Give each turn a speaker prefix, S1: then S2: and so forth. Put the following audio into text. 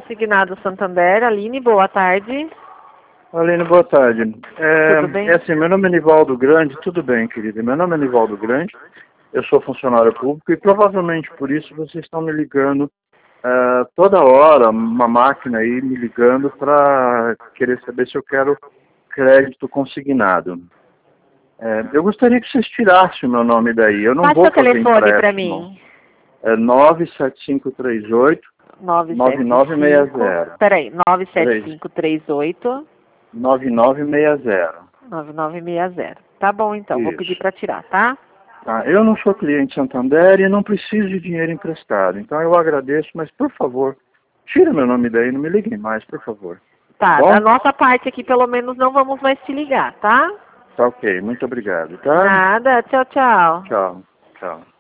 S1: consignado Santander. Aline, boa tarde.
S2: Aline, boa tarde.
S1: Tudo bem?
S2: É assim, meu nome é Nivaldo Grande, tudo bem, querida. Meu nome é Nivaldo Grande, eu sou funcionário público e provavelmente por isso vocês estão me ligando toda hora, uma máquina aí me ligando para querer saber se eu quero crédito consignado. Eu gostaria que vocês tirassem o meu nome daí, eu não
S1: Passa
S2: vou
S1: o
S2: fazer
S1: telefone para
S2: empréstimo.
S1: mim.
S2: É 97538 9960.
S1: Peraí,
S2: Peraí,
S1: 97538
S2: 9960.
S1: 9960. Tá bom, então. Vou pedir
S2: Isso.
S1: para tirar, tá?
S2: Tá, eu não sou cliente Santander e não preciso de dinheiro emprestado. Então eu agradeço, mas por favor, tira meu nome daí, não me liguem mais, por favor.
S1: Tá,
S2: Bom?
S1: da nossa parte aqui, pelo menos, não vamos mais te ligar, tá?
S2: Tá ok, muito obrigado, tá?
S1: Nada. Tchau, tchau.
S2: Tchau, tchau.